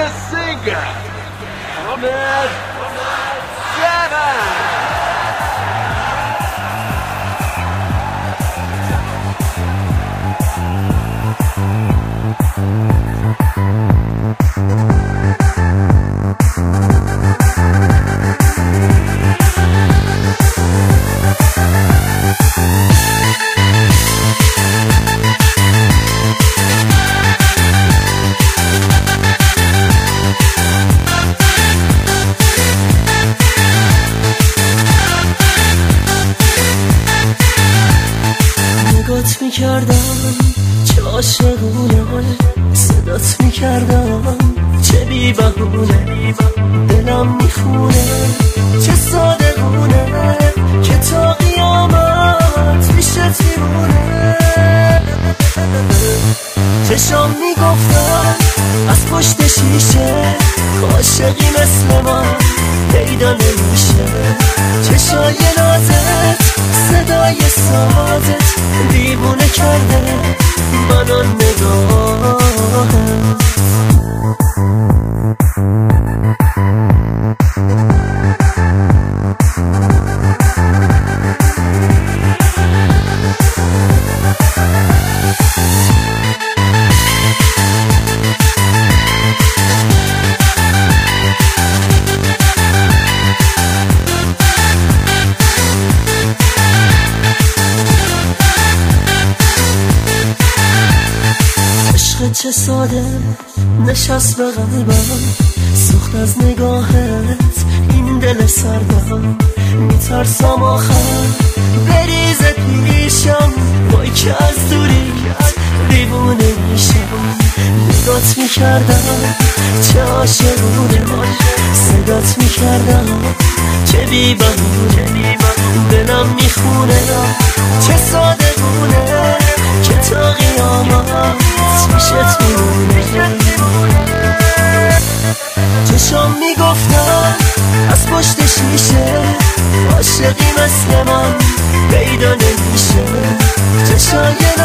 the singer, Ahmed Seven. نگات میکردم چه عاشقونه، صدات میکردم چه بی بهونه، دلم میخونه چه صادقونه که تا قیامت پیشت میمونه. چشام میگفتن از پشت شیشه عاشقی مثل من پیدا نمیشه. چشای نازت صدای سازت دیوونه کرده منو نگاهت. چه ساده نشست به قلبم، سوخت از نگاهت این دل سردم. میترسم آخر بریز پیشم، وای که از دوریت دیوونه میشم. نگات میکردم چه عاشقونه، صدات میکردم چه بی بهونه، دلم میخونه چه صادقونه که تا قیامت پیشت میمونه. چشام میگفتن از پشت شیشه عاشقی مثل من پیدا نمیشه. چشای